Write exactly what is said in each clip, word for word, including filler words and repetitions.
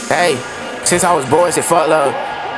Hey, since I was born, say fuck love.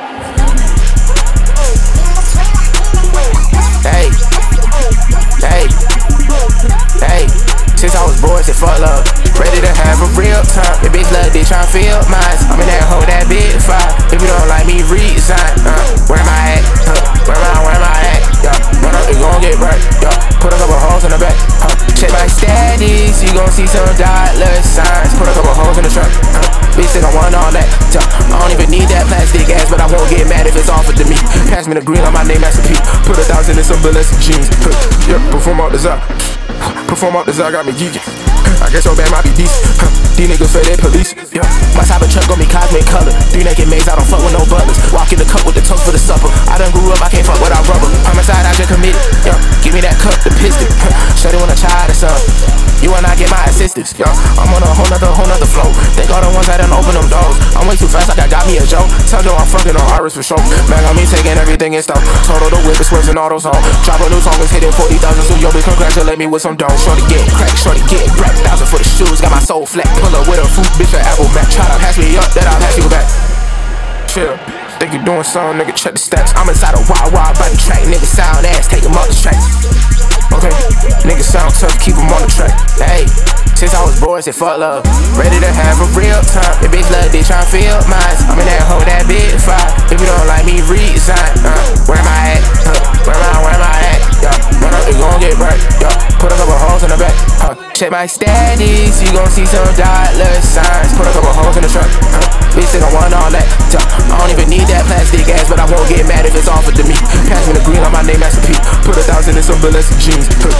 Hey, hey, hey, since I was born, say fuck love. Ready to have a real time. The bitch love they tryna feel mine. I'm in that hoe, that big fire. If you don't like me, resign. Uh, where am I at? Uh, where am I? Where am I at? Yeah, run up, you gon' get burnt. Yeah, put a couple holes in the back. Huh. Check my status, you gon' see some dollar signs. Put a couple holes in the truck. Huh. Bitch think I want all that. Yeah, I don't even need that plastic ass, but I won't get mad if it's offered to me. Pass me the green on my name, that's a P. Put a thousand in some Balenciaga jeans. Huh. Yeah, perform out the zap. Perform out the zap, got me geeking. I guess your band might be decent. Huh. These niggas say they police. Yeah. My cyber truck gon' be cosmic color. Three naked maids, I don't fuck with no butlers. Walk in the cup with the toast for the supper. I done grew up, I can't fuck without rubber. Homicide, I just committed. Yeah. Give me that cup, the piston. Huh. Shorty wanna try the sun. You and I get my assistance. Yeah. I'm on a whole nother, whole nother flow. Think all the ones that done open them doors. I'm way too fast, like I got me a joke. Tell them I'm fucking on Iris for sure. Man, got me taking everything in stock. Total the whip, swerves and all those on. Drop a new song, is hitting forty thousand. So yo, bitch, congratulate me with some dough. Shorty get crack, shorty get crack. Thousand for the shoes, got my soul flat. Pull up with a fruit, bitch, an apple back. Try to pass me up, then I'll pass you back. Chill, think you doing something, nigga, check the stats. I'm inside a wild, wild body track. Nigga sound ass, take him off the track. Okay, nigga sound tough, keep him on the track. Hey, since I was born, say fuck love. Ready to have a real time. The bitch love they tryna feel mine. I'm in that hoe, that big fire. If you don't like me, resign. Uh, where am I at? Uh, where am I? Where am I at? Yeah, run up, you gon' get burnt. Yeah, put a couple holes in the back. Huh. Check my status, you gon' see some dollar signs. Put a couple holes in the truck. Uh, bitch think I want all that. Yeah, I don't even need that plastic ass, but I won't get mad if it's offered to me. Pass me the green on my name, that's a P. Put a thousand in some Balenciaga jeans.